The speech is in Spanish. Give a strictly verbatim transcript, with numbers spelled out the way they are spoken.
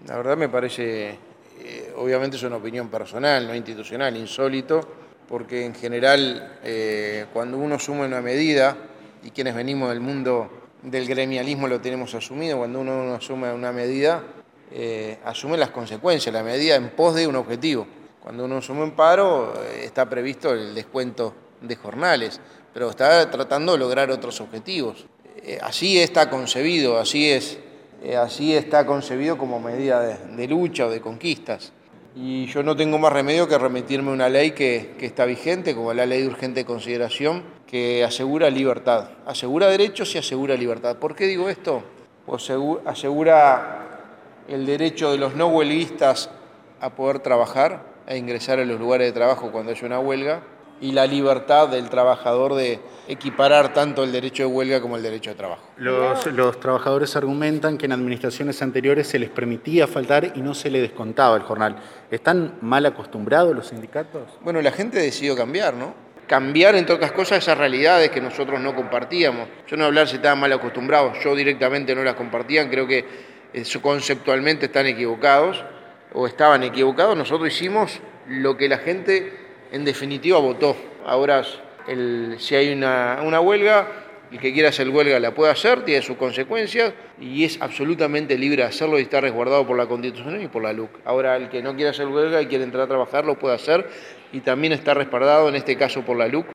La verdad me parece, eh, obviamente es una opinión personal, no institucional, insólito, porque en general eh, cuando uno asume una medida, y quienes venimos del mundo del gremialismo lo tenemos asumido, cuando uno, uno asume una medida, eh, asume las consecuencias, la medida en pos de un objetivo. Cuando uno asume un paro, eh, está previsto el descuento de jornales, pero está tratando de lograr otros objetivos. Eh, así está concebido, así es. Eh, así está concebido como medida de, de lucha o de conquistas. Y yo no tengo más remedio que remitirme a una ley que, que está vigente, como la Ley de Urgente Consideración, que asegura libertad, asegura derechos y asegura libertad. ¿Por qué digo esto? Pues asegura el derecho de los no huelguistas a poder trabajar, a ingresar a los lugares de trabajo cuando haya una huelga, y la libertad del trabajador de equiparar tanto el derecho de huelga como el derecho de trabajo. Los, los trabajadores argumentan que en administraciones anteriores se les permitía faltar y no se les descontaba el jornal. ¿Están mal acostumbrados los sindicatos? Bueno, la gente decidió cambiar, ¿no? Cambiar, entre otras cosas, esas realidades que nosotros no compartíamos. Yo no voy a hablar si estaban mal acostumbrados, yo directamente no las compartían, creo que eso conceptualmente están equivocados o estaban equivocados. Nosotros hicimos lo que la gente en definitiva votó. Ahora, el, si hay una, una huelga, el que quiera hacer huelga la puede hacer, tiene sus consecuencias y es absolutamente libre de hacerlo y está resguardado por la Constitución y por la L U C. Ahora, el que no quiera hacer huelga y quiere entrar a trabajar lo puede hacer y también está respaldado en este caso por la L U C.